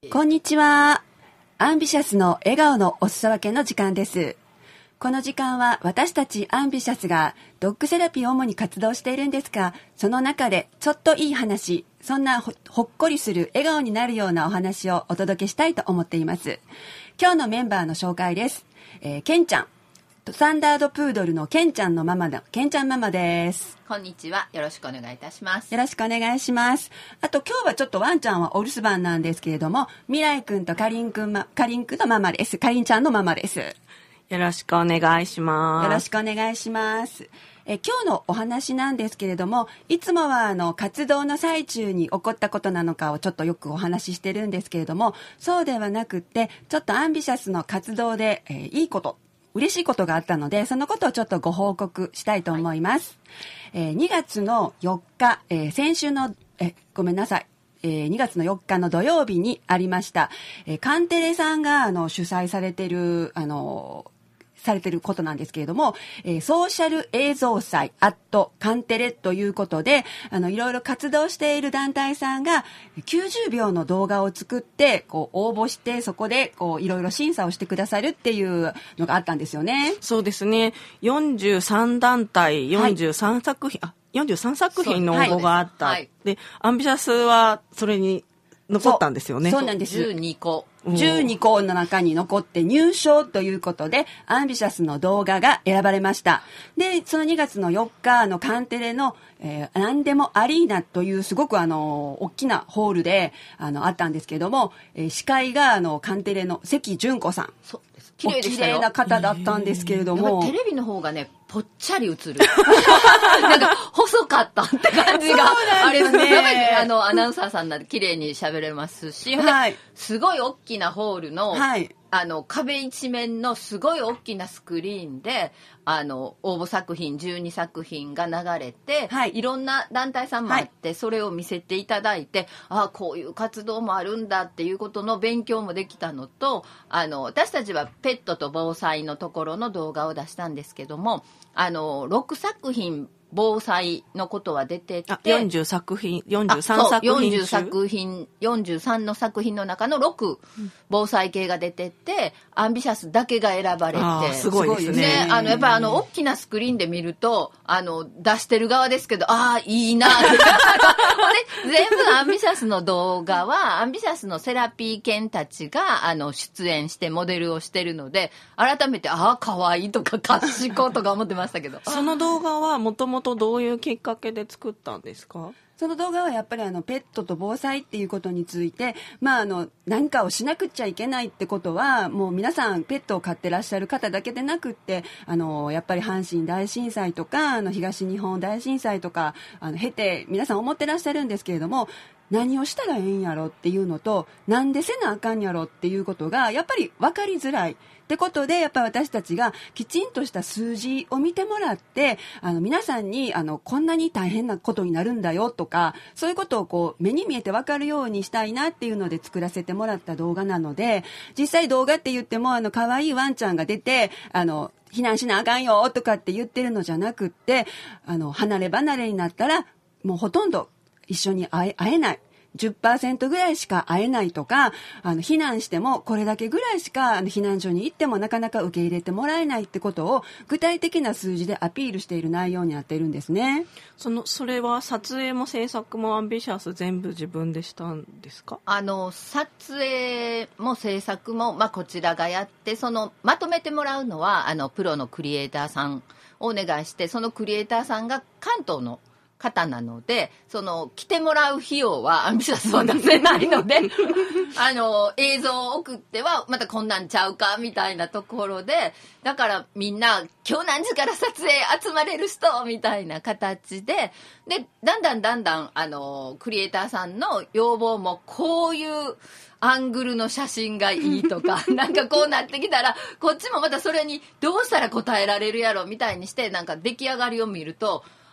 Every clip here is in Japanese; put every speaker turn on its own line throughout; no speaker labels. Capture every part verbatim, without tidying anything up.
こんにちは。アンビシャスの笑顔のお裾分けの時間です。この時間は私たちアンビシャスがドッグセラピーを主に活動しているんですが、その中でちょっといい話、そんな ほ, ほっこりする笑顔になるようなお話をお届けしたいと思っています。今日のメンバーの紹介です。えー、ケンちゃん、サンダードプードルのケンちゃんのママのケンちゃんママです。
こんにちは。よろしくお願いいたします。
よろしくお願いします。あと今日はちょっとワンちゃんはお留守番なんですけれども、ミライくんとカリンくん、ま、カリンくんのママです。カリンちゃんのママです。
よろしくお願いします。
よろしくお願いします。え今日のお話なんですけれども、いつもはあの活動の最中に起こったことなのかをちょっとよくお話ししてるんですけれども、そうではなくってちょっとアンビシャスの活動で、えー、いいこと嬉しいことがあったので、そのことをちょっとご報告したいと思います。はい、えー、にがつのよっか、えー、先週のえごめんなさい、えー、にがつのよっかの土曜日にありました、えー、カンテレさんがあの主催されてるあのされてることなんですけれども、えー、ソーシャル映像祭アットカンテレということで、あのいろいろ活動している団体さんがきゅうじゅうびょうの動画を作ってこう応募して、そこでこういろいろ審査をしてくださるっていうのがあったんですよね。
そうですね。よんじゅうさんだんたいよんじゅうさんさく品、はい、あよんじゅうさんさく品の応募があった。はい、でアンビシャスはそれに残ったんですよね。
そう、そうなんです。
じゅうにこ
じゅうにこの中に残って入賞ということで、アンビシャスの動画が選ばれました。で、そのにがつのよっかのカンテレの、えー、何でもアリーナというすごくあの大きなホールであのあったんですけども、えー、司会があのカンテレの関純子さん。
そうです。綺麗でしたよ。
お綺麗な方だったんですけれども、
テレビの方がねぽっちゃり映る。なんか細かったって感じがあれですね。あのアナウンサーさんなんで綺麗に喋れますし、はい、すごい大きなホールの、はい、あの壁一面のすごい大きなスクリーンであの応募作品じゅうにさく品が流れて、はい、いろんな団体さんもあって、はい、それを見せていただいて、あこういう活動もあるんだっていうことの勉強もできたのと、あの私たちはペットと防災のところの動画を出したんですけども、あのろくさく品防災のことは出てて、
よんじゅうさく品よんじゅうさんさく品
よんじゅう作品よんじゅうさんの作品の中のろく防災系が出てて、アンビシャスだけが選ばれて、
すごいですね。
ね、あのやっぱりあの大きなスクリーンで見るとあの出してる側ですけど、ああいいなって全部アンビシャスの動画はアンビシャスのセラピー犬たちがあの出演してモデルをしてるので、改めてああ可愛いとか賢いとか思ってましたけど
その動画はもともとどういうきっかけで作ったんですか？
その動画はやっぱりあのペットと防災っていうことについて、まあ、あの何かをしなくちゃいけないってことはもう皆さんペットを飼ってらっしゃる方だけでなくって、あのやっぱり阪神大震災とかあの東日本大震災とかあの経て皆さん思ってらっしゃるんですけれども、何をしたらええんやろっていうのと、なんでせなあかんやろっていうことがやっぱり分かりづらいってことで、やっぱり私たちがきちんとした数字を見てもらって、あの皆さんにあのこんなに大変なことになるんだよとか、そういうことをこう目に見えて分かるようにしたいなっていうので作らせてもらった動画なので、実際動画って言ってもあの可愛いワンちゃんが出てあの避難しなあかんよとかって言ってるのじゃなくって、あの離れ離れになったらもうほとんど一緒に会え、会えない。じゅっパーセント ぐらいしか会えないとか、あの避難してもこれだけぐらいしかあの避難所に行ってもなかなか受け入れてもらえないってことを具体的な数字でアピールしている内容になっているんですね。
そのそれは撮影も制作もアンビシャス全部自分でしたんですか？
あの撮影も制作も、まあ、こちらがやって、そのまとめてもらうのはあのプロのクリエイターさんをお願いして、そのクリエイターさんが関東の方なので、その来てもらう費用はアンビシャスは出せないのであの映像を送ってはまたこんなんちゃうかみたいなところで、だからみんな今日何時から撮影集まれる人みたいな形で、でだんだんだんだんあのクリエイターさんの要望もこういうアングルの写真がいいとかなんかこうなってきたらこっちもまたそれにどうしたら答えられるやろみたいにして、なんか出来上がりを見ると、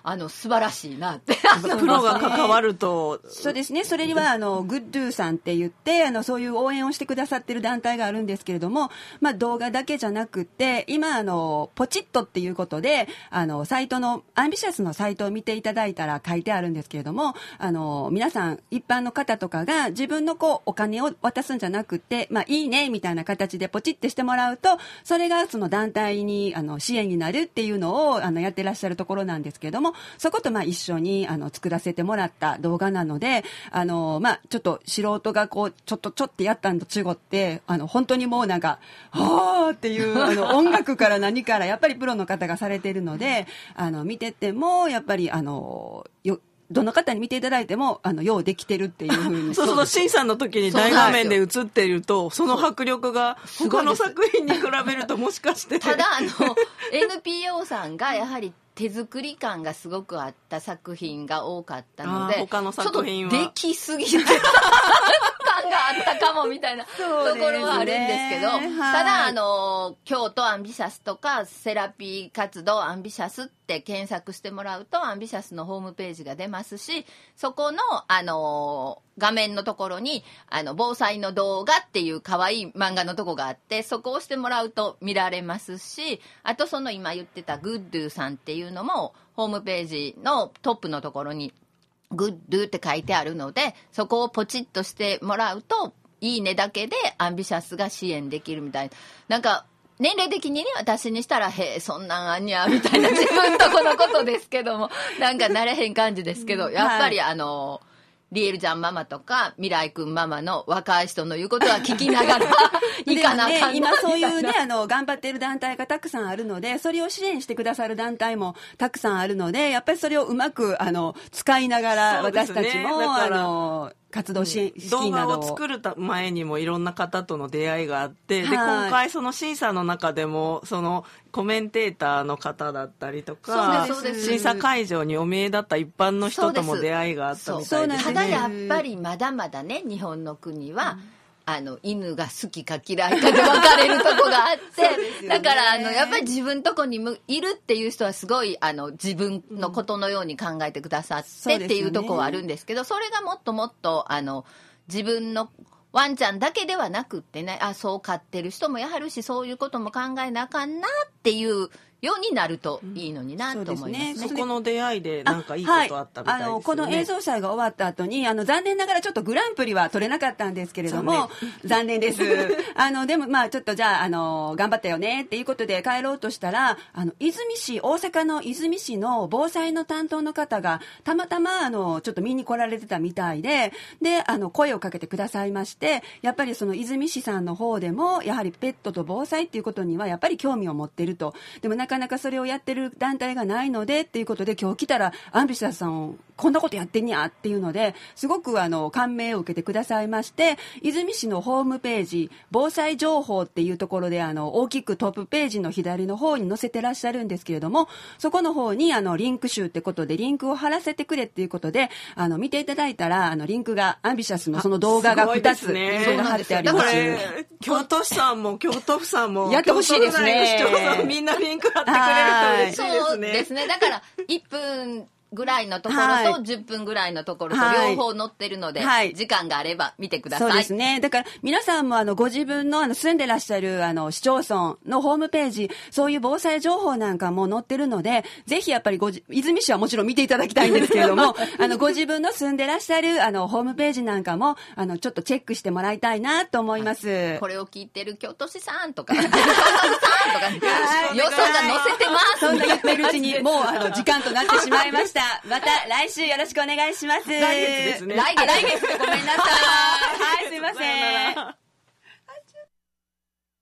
あの素晴らしいなって
プロが関わると
そうですね。それにはあのグッドゥさんって言ってあのそういう応援をしてくださってる団体があるんですけれども、まあ、動画だけじゃなくて今あのポチッとっていうことであのサイトのアンビシャスのサイトを見ていただいたら書いてあるんですけれども、あの皆さん一般の方とかが自分のこうお金を渡すんじゃなくて、まあ、いいねみたいな形でポチってしてもらうとそれがその団体にあの支援になるっていうのをあのやってらっしゃるところなんですけれども、そことまあ一緒にあの作らせてもらった動画なので、あの、まあ、ちょっと素人がこうちょっとちょってやったんと違ってあの本当にもうなんかはーっていうあの音楽から何からやっぱりプロの方がされているのであの見ててもやっぱりあのよどの方に見ていただいてもあのようできてるっていうふうに
そうそう審査の時に大画面で映っているとその迫力が他の作品に比べるともしかして
ただあの エヌピーオー さんがやはり手作り感がすごくあった作品が多かったので
他の作品は
ちょっとできすぎて感があったかもみたいなところはあるんですけど、はい、ただあの京都アンビシャスとかセラピー活動アンビシャスって検索してもらうとアンビシャスのホームページが出ますし、そこのあの画面のところにあの防災の動画っていう可愛い漫画のとこがあってそこを押してもらうと見られますし、あとその今言ってたグッドゥさんっていうのもホームページのトップのところにグッドゥって書いてあるのでそこをポチッとしてもらうといいねだけでアンビシャスが支援できるみたいな、なんか年齢的にね私にしたらへえそんなんあんにゃみたいな自分とこのことですけどもなんか慣れへん感じですけど、やっぱりあのリエルちゃんママとか未来くんママの若い人の言うことは聞きながらいかなあかんな、
ね、今そういうねあの頑張っている団体がたくさんあるのでそれを支援してくださる団体もたくさんあるのでやっぱりそれをうまくあの使いながら私たちも、ね、あの活動支援資金などを
動画を作る前にもいろんな方との出会いがあって、で今回その審査の中でもそのコメンテーターの方だったりとか審査会場にお見えだった一般の人とも出会いがあったみたいですね。
ただやっぱりまだまだね日本の国は、うんあの犬が好きか嫌いかで分かれるとこがあって、ね、だからあのやっぱり自分とこにいるっていう人はすごいあの自分のことのように考えてくださってっていうとこはあるんですけど、それがもっともっとあの自分のワンちゃんだけではなくってね、あそう飼ってる人もやはるしそういうことも考えなあかんなっていうようになるといいのになと思いますね。
うん、そ, ねそこの出会いでなんかいいことあったみたいですよね。
あ、はい、あのこの映像祭が終わった後にあの残念ながらちょっとグランプリは取れなかったんですけれども残念ですあのでもまあちょっとじゃあ、あの頑張ったよねっていうことで帰ろうとしたらあの泉市大阪の泉市の防災の担当の方がたまたまあのちょっと見に来られてたみたいでであの声をかけてくださいまして、やっぱりその泉市さんの方でもやはりペットと防災っていうことにはやっぱり興味を持ってると、でもなかなかそれをやってる団体がないのでっていうことで今日来たらアンビシャスさんこんなことやってんやっていうのですごくあの感銘を受けてくださいまして、泉市のホームページ防災情報っていうところであの大きくトップページの左の方に載せてらっしゃるんですけれども、そこの方にあのリンク集ってことでリンクを貼らせてくれっていうことであの見ていただいたらあのリンクがアンビシャスのその動画がふたつ、ね、それが貼ってあります。
京都市さんも京都府さんも
やってほしいですね。
京都市長みんなリンク貼ってくれると嬉しいですね。
そうですね。だからいっぷんぐらいのところとじゅっぷんぐらいのところと両方載ってるので、はい、時間があれば見てください。
そうですね。だから皆さんもあのご自分のあの住んでらっしゃるあの市町村のホームページ、そういう防災情報なんかも載ってるので、ぜひやっぱりごじ泉市はもちろん見ていただきたいんですけれどもあのご自分の住んでらっしゃるあのホームページなんかもあのちょっとチェックしてもらいたいなと思います。
これを聞いてる京都市さんとか京都さんとか予想が載せてます。
そんな言ってるうちにもうあの時間となってしまいました。また来週よろしくお願いします。
来月ですね。
来月、来月でごめんなさい。はい、すいません。